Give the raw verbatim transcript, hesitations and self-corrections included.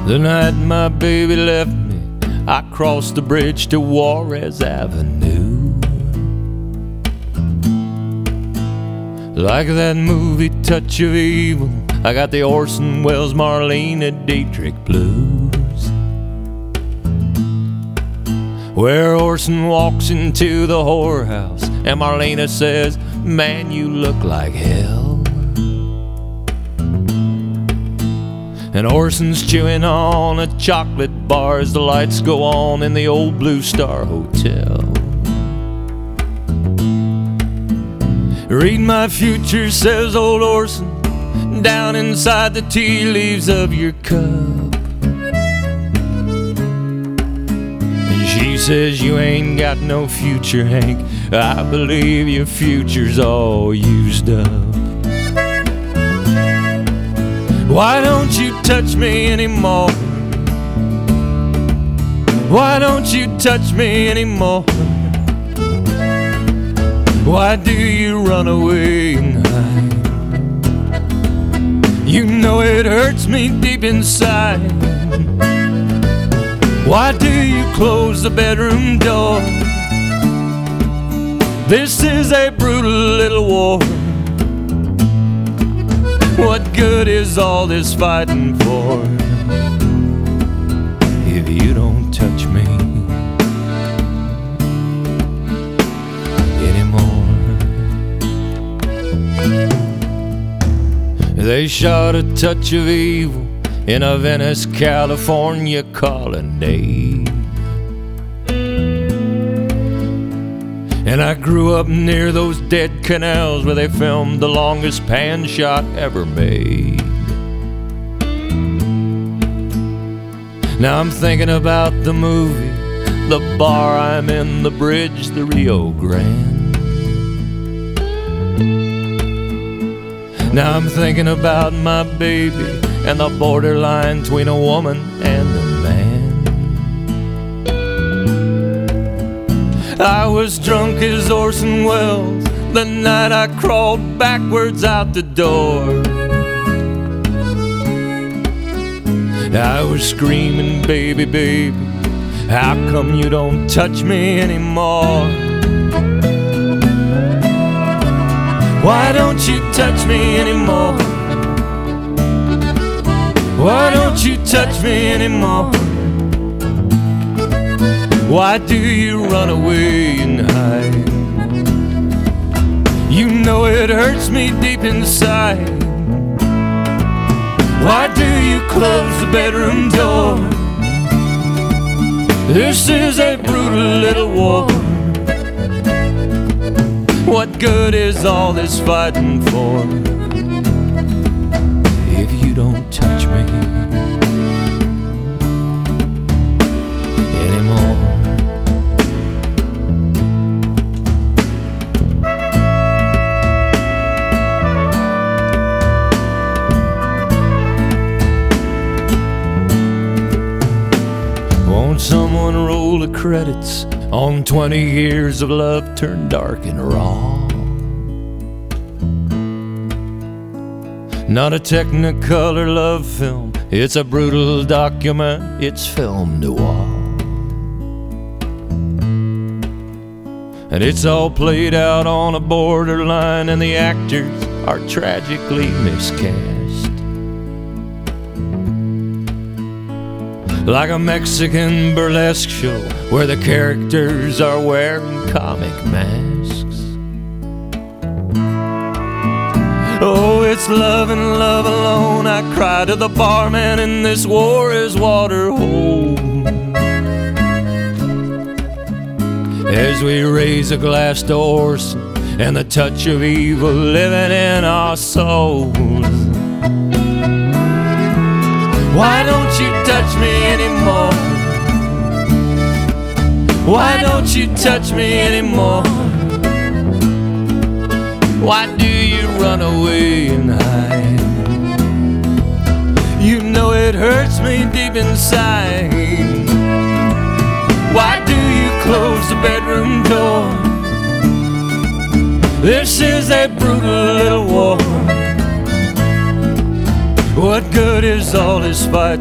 The night my baby left me, I crossed the bridge to Juarez Avenue. Like that movie Touch of Evil, I got the Orson Welles Marlene Dietrich blues, where Orson walks into the whorehouse and Marlena says, "Man, you look like hell." And Orson's chewing on a chocolate bar as the lights go on in the old Blue Star Hotel. Read my future, says old Orson, down inside the tea leaves of your cup. And she says, you ain't got no future, Hank. I believe your future's all used up. Why don't you touch me anymore? Why don't you touch me anymore? Why do you run away and hide? You know it hurts me deep inside. Why do you close the bedroom door? This is a brutal little war. What good is all this fighting for if you don't touch me anymore? They shot a touch of evil in a Venice, California colonnade. And I grew up near those dead canals where they filmed the longest pan shot ever made. Now I'm thinking about the movie, the bar I'm in, the bridge, the Rio Grande. Now I'm thinking about my baby and the borderline between a woman and a man. I was drunk as Orson Welles the night I crawled backwards out the door. I was screaming, baby, baby, how come you don't touch me anymore? Why don't you touch me anymore? Why don't you touch me anymore? Why do you run away and hide? You know it hurts me deep inside. Why do you close the bedroom door? This is a brutal little war. What good is all this fighting for if you don't touch me anymore? Won't someone roll the credits on twenty years of love turned dark and raw? Not a Technicolor love film, it's a brutal document, it's film noir. And it's all played out on a borderline, and the actors are tragically miscast. Like a Mexican burlesque show where the characters are wearing comic masks. Oh, it's love and love alone, I cry to the barman, and this war is water hole. As we raise a glass to Orson and the touch of evil living in our souls. Why don't you touch me anymore? Why don't you touch me anymore? Why do you run away and hide? You know it hurts me deep inside. Why do you close the bedroom door? This is a brutal little war. What good is all this fight?